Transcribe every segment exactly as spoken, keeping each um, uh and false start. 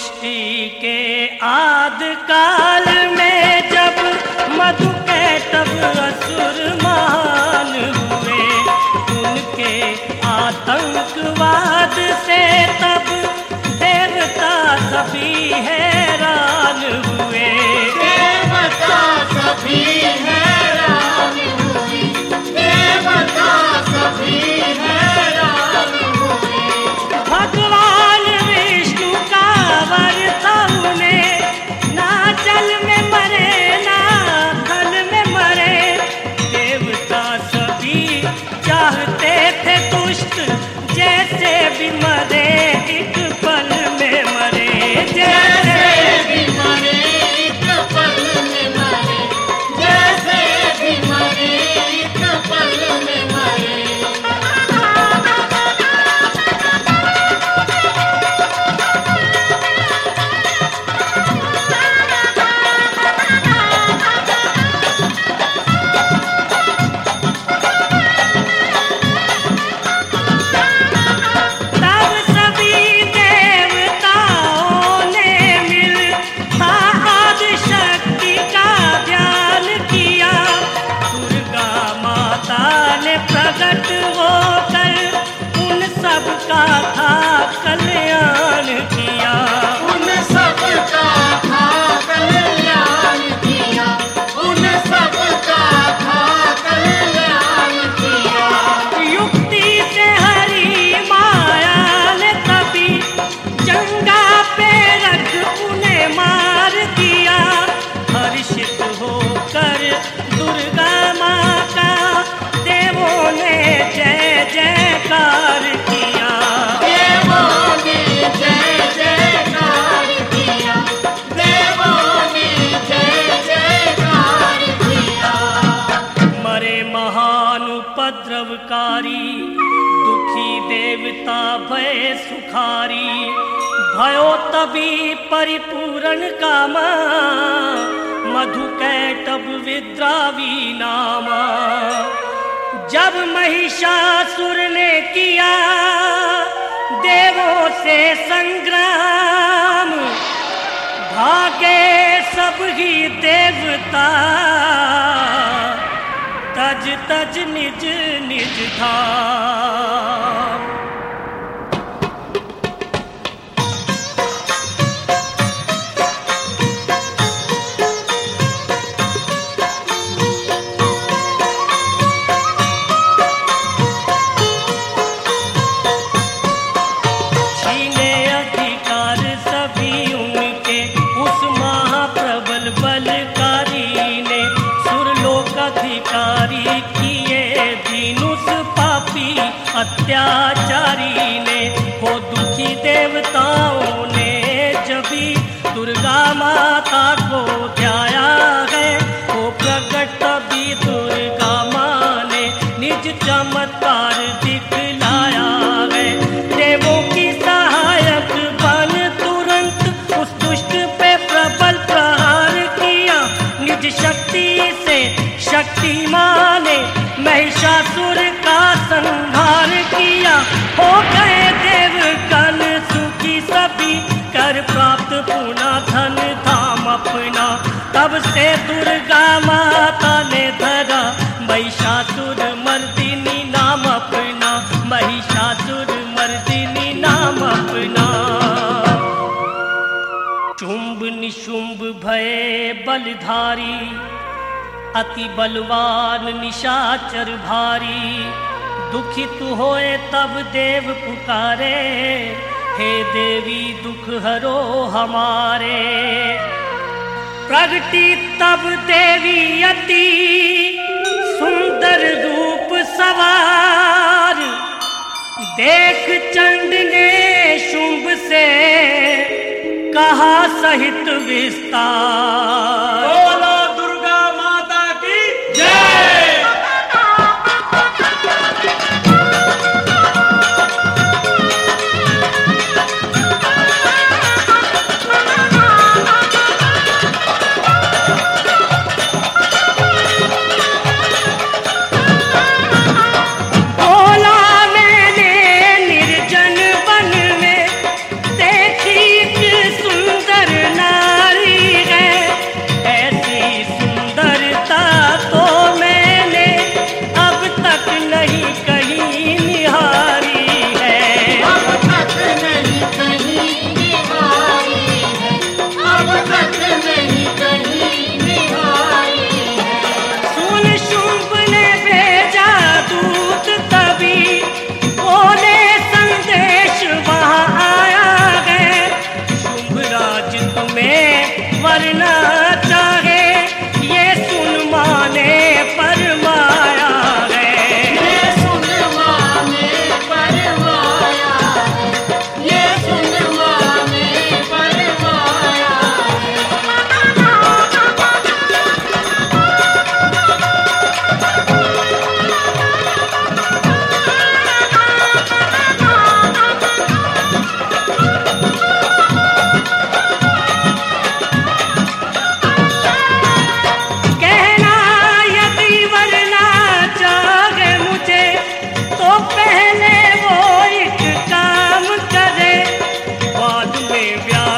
सृष्टि के आदि काल में जब मधु कैटभ असुर महान हुए, उनके आतंकवाद से तब देवता सभी हैरान हुए। देवता सभी हैरान हुए, देवता सभी हैरान हुए। भगवान विष्णु का वर था उन्हें, ना जल में मरे ना थल में मरे। देवता सभी चाहते थे दुष्ट जैसे भी मरे, एक पल में मरे। जैसे भी मरे एक पल में मरे, जैसे भी मरे एक पल में मरे। तब सभी देवताओं ने मिल आदि शक्ति का ध्यान किया। दुर्गा माता ने प्रकट होकर उन सब का था कल्याण किया। उन सब का था कल्याण किया, उन सब का था कल्याण किया। युक्ति से हरी माया ने तभी जंगा पे रख उन्हें मार दिया। हर्षित होकर दुर्गा माँ का देवों ने जय जयकार किया। देवों ने जय जयकार किया, देवों ने जय जयकार किया। मरे महान उपद्रवकारी, दुखी देवता भय सुखारी। भयो तभी परिपूर्ण कामा, मधु कैटभ विद्रावी नामा। जब महिषासुर ने किया देवों से संग्राम, भागे सब ही देवता तज तज निज निज धाम। छीने अधिकार सभी उनके उस महाप्रबल बलकारी ने। सुरलोक अधिकारी किए दीनुस पापी अत्याचारी ने। हो दुखी देवताओं ने जभी दुर्गा माता को ध्याया है, हो प्रकट तभी दुर्गा माँ ने निज चमत्कार दिखलाया है। देवों की सहायक बन तुरंत उस दुष्ट पे प्रबल प्रहार किया। निज शक्ति से शक्तिमान ने महिषासुर का संहार किया। हो गए देवगण सुखी सभी, कर प्राप्त पुनः धन धाम अपना। तब से दुर्गा माता ने धरा महिषासुर मर्दिनी नाम अपना, महिषासुर मर्दिनी नाम अपना। शुंभ निशुंभ भय बलधारी, अति बलवान निशाचर भारी। दुखित होए तब देव पुकारे, हे देवी दुख हरो हमारे। प्रगटी तब देवी अति सुंदर रूप सवार। देख चंड ने शुंभ से कहा सहित विस्तार। बोलो दुर्गा माता की जय। सुन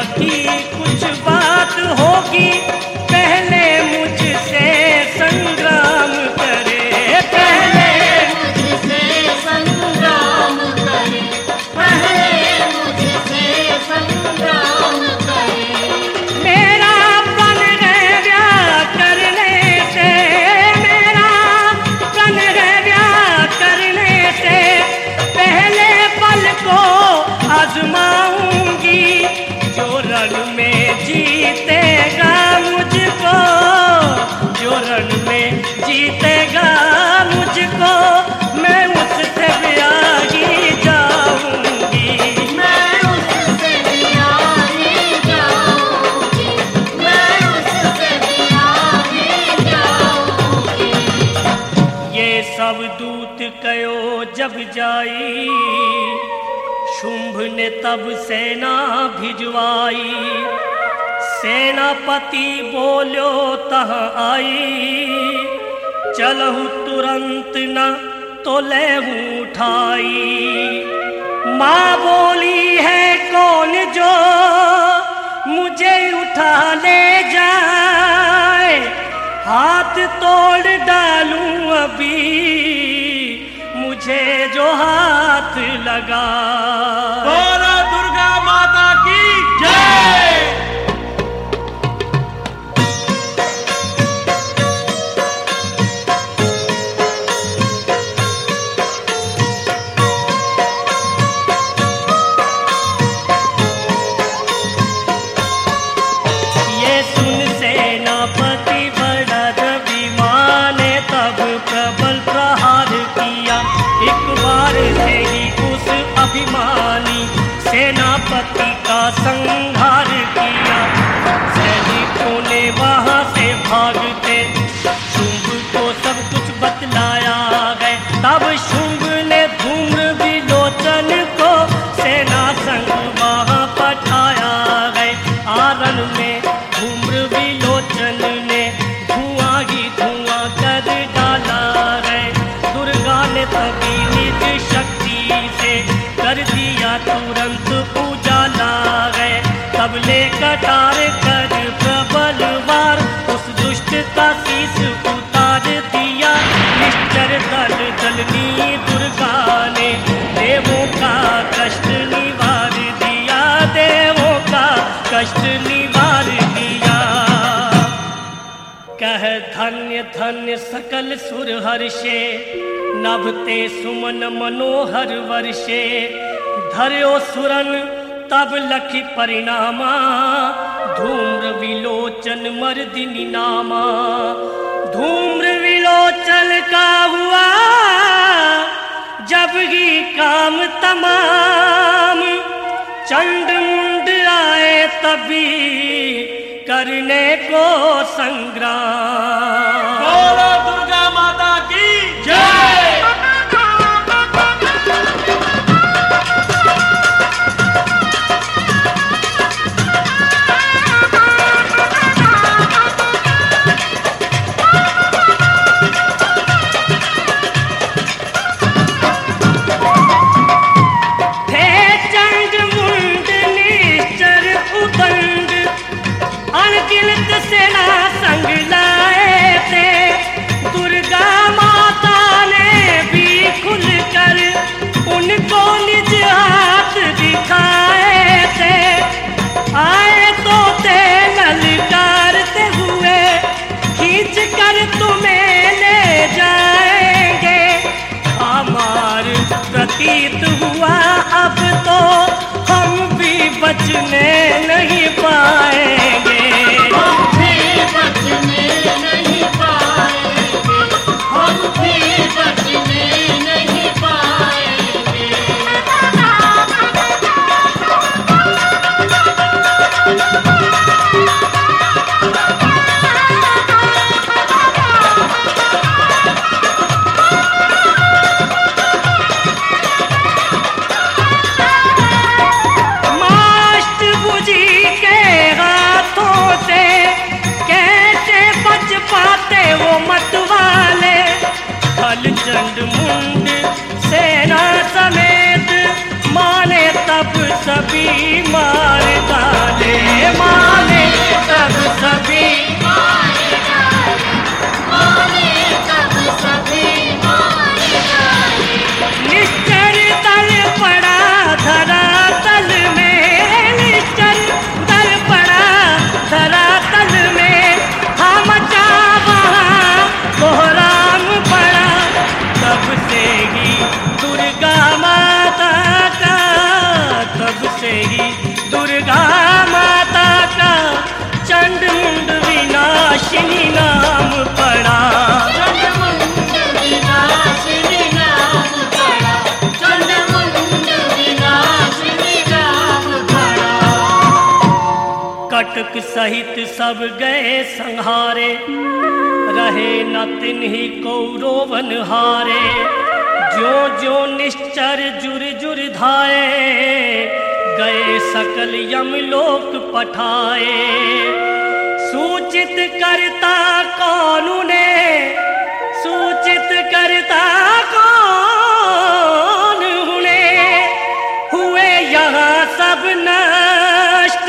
की कुछ बात होगी, पहले मुझसे संग्राम करे, पहले मुझसे संग्राम करे, पहले मुझसे संग्राम करे। मेरा बन गए ब्याह करने से, मेरा बन गए ब्याह करने से पहले पल को आजमाऊंगी, जो रण में जीतेगा मुझको, जो रण में जीतेगा मुझको, मैं उससे ब्याह ही जाऊंगी, मैं उससे ब्याह ही जाऊंगी, मैं उससे ब्याह ही जाऊंगी। ये सब दूत कयो जब जाई, शुंभ ने तब सेना भिजवाई, सेनापति बोलो तहाँ आई, चलहु तुरंत न तो लेहूं उठाई। माँ बोली है कौन जो मुझे उठा ले जाए, हाथ तोड़ डालूं अभी मुझे जो हाथ लगा। बोलो दुर्गा माता की जय। ये सुन सेनापति बड़ा अभिमान, तब प्रबल प्रहार किया, एक बार से ही उस अभिमानी सेनापति का संहार किया। सैनिकों ने वहां से भागते शुंभ को सब कुछ बतलाया गए, तब शुंभ ने धूम्र विलोचन को सेना संग वहां पठाया गए। आरण में धूम्र विलोचन ने धुआं ही धुआं कर डाला गए। दुर्गा ने तभी निज शक्ति से कर दिया तुरंत उजाला गए, तब ले कटार कर प्रबल वार उस दुष्ट का शीश उतार दिया। निश्चर दल दलनी दुर्गा ने देवों का कष्ट निवार दिया, देवों का कष्ट निवार दिया। कह धन्य धन्य सकल सुर हर्षे, नभते सुमन मनोहर वर्षे। धर्यो सुरन तब लखि परिणामा, धूम्र विलोचन मर्दिनी नामा। धूम्र विलोचन का हुआ जब ही काम तमाम, चंड मुंड आए तभी करने को संग्राम। बोलो दुर्गा माता की जय। सेना संग लाए थे, दुर्गा माता ने भी खुलकर उनको निज हाथ दिखाए थे। आए तो ते ललकारते हुए खींच कर तुम्हें ले जाएंगे। हमार प्रतीत हुआ अब तो हम भी बचने नहीं पाएंगे, हम भी बचने नहीं पाएंगे, हम भी बचने नहीं पाएंगे। चंड मुंड सेना समेत माने तब सभी मार डाले। कटक सहित सब गए संहारे, रहे न तिन्हि कौरवन हारे। ज्यो ज्यो निश्चर जुर जुर धाये, गए सकल यमलोक पठाए। सूचित करता कौन ने, सूचित करता कौन ने, हुए यहाँ सब नष्ट।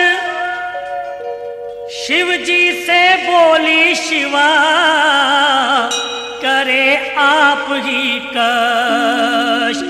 शिव जी से बोली शिवा, करे आप ही कष्ट।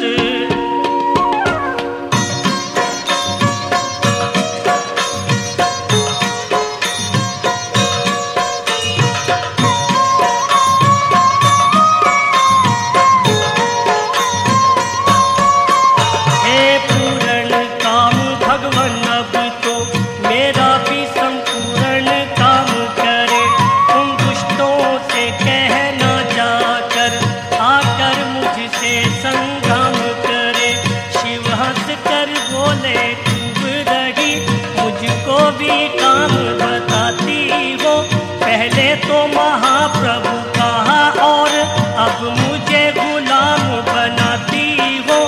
तो महाप्रभु कहा और अब मुझे गुलाम बनाती हो।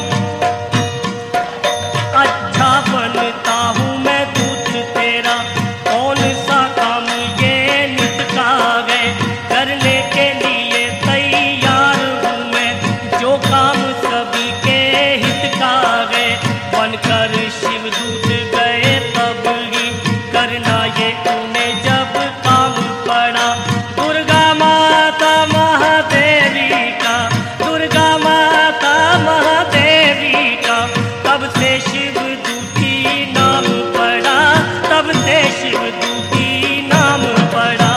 अच्छा बनता हूँ मैं दूत तेरा, कौन सा काम ये नित का गए। करने के लिए तैयार हूँ मैं, जो काम सभी के हित का गए। बनकर शिव दूत गए तब ही करना ये उन्हें जब काम पड़ा। दुर्गा माता महादेवी का, दुर्गा माता महादेवी का, तब से शिव दूती नाम पड़ा, तब से शिव दूती नाम पड़ा।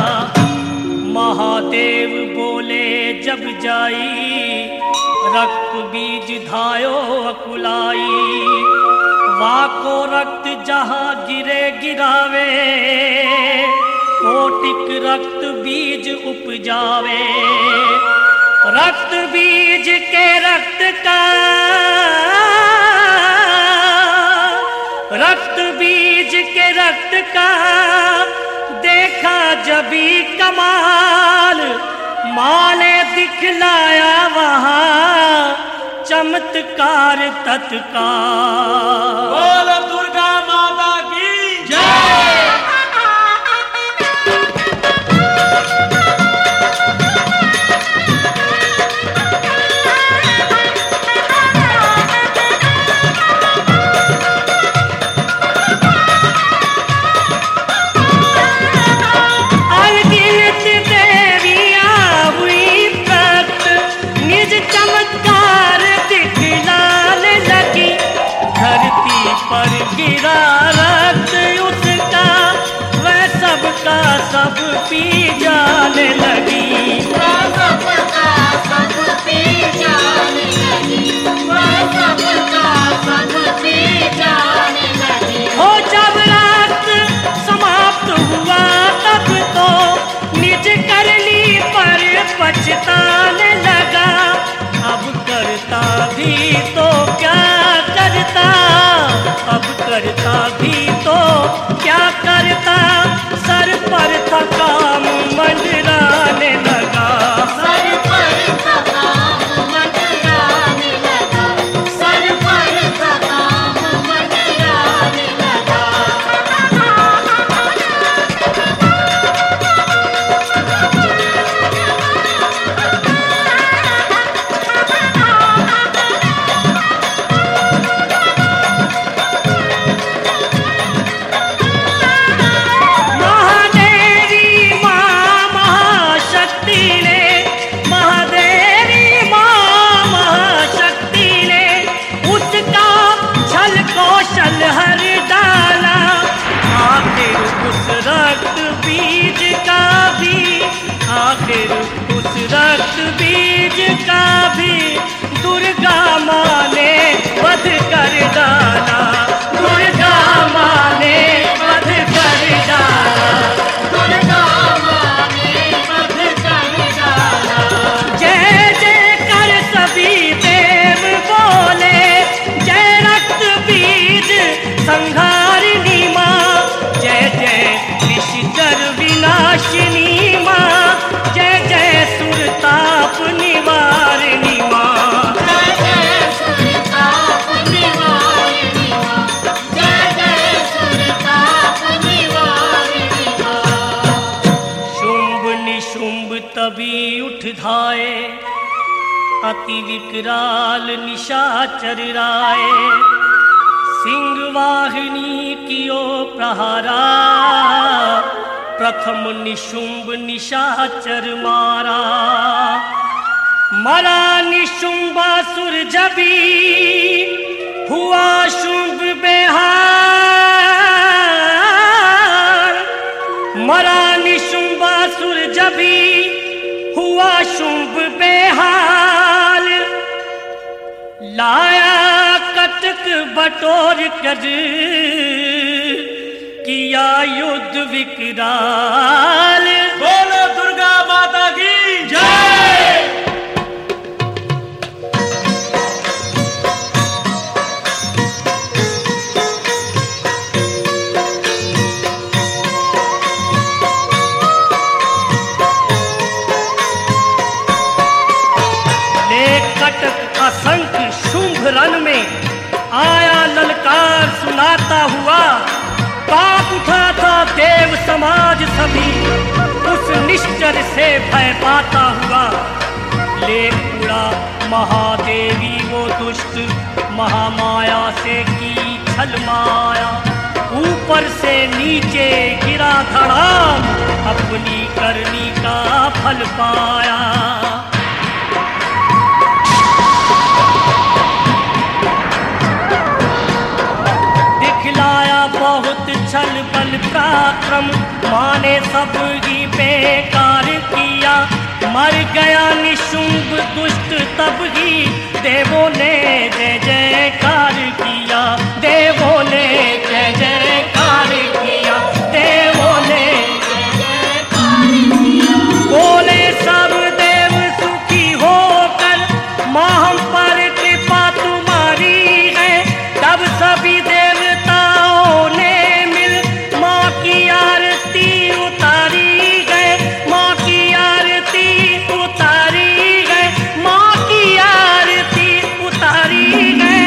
महादेव बोले जब जाई, रक्त बीज धायो अकुलाई। वाको रक्त जहाँ गिरे गिरावे, कोटिक रक्त बीज उपजावे। रक्त बीज के रक्त का, रक्त बीज के रक्त का, देखा जबी कमाल। माले दिखलाया वहाँ, चमत्कार तत्काल। बोलो दुर्गा माता की जय। पर गिरा रक्त उसका, वह सबका सब पी जाने लगी। वह सबका सब पी जाने लगी, वह सबका सब पी जाने लगी। हो जब रक्त समाप्त हुआ तब तो निज करनी पर पछताने लगा। अब करता भी तो क्या करता, अब करता भी तो क्या करता। सर पर था काम मंडराने धाये, अति विकराल निशाचर राय। सिंह वाहिनी कियो प्रहारा, प्रथम निशुंभ निशाचर मारा। मरा निशुंभासुर जबी, हुआ शुंभ बेहाल। मरा निशुंभासुर जबी, हुआ शुंभ बेहाल। लाया कटक बटोर कर, किया युद्ध विकराल। बोलो दुर्गा माता की जय। असंख्य शुंभ रन में आया ललकार सुनाता हुआ। कांप उठा था देव समाज सभी, उस निश्चर से भय पाता हुआ। ले उड़ा महादेवी वो दुष्ट, महामाया से की छल माया। ऊपर से नीचे गिरा धड़ाम, अपनी करनी का फल पाया। बहुत छल बल पराक्रम, माने सब ही बेकार किया। मर गया निशुंभ दुष्ट तब ही, देवों ने जय जयकार किया। देवों ने जय जयकार किया। देवों ने जय जयकार किया। बोले सब देव सुखी होकर, माँ हम पर कृपा तुम्हारी है। तब सभी देवताओं ने मिल माँ की आरती उतारी गए। माँ की आरती उतारी गए। माँ की आरती उतारी गए।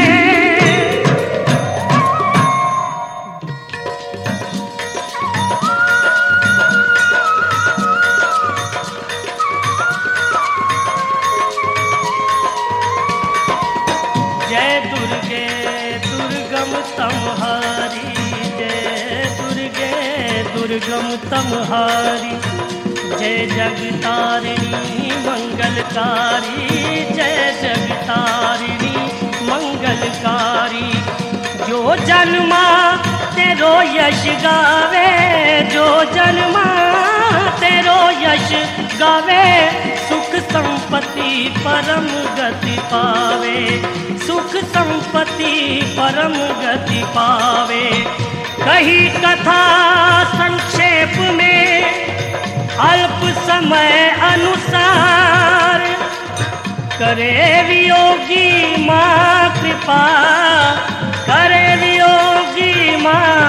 जय दुर्गे दुर्गम तमहारी, जय दुर्गे दुर्गम तमहारी। जय जगतारिणी मंगलकारी, जय जगतारिणी मंगलकारी। जो जन्मा तेरो यश गावे, जो जन्मा तेरो यश गावे। सुख संपत्ति परम गति पावे, सुख संपत्ति परम गति पावे। कही कथा संक्षेप में, अल्प समय अनुसार। करे वियोगी माँ कृपा, करे वियोगी माँ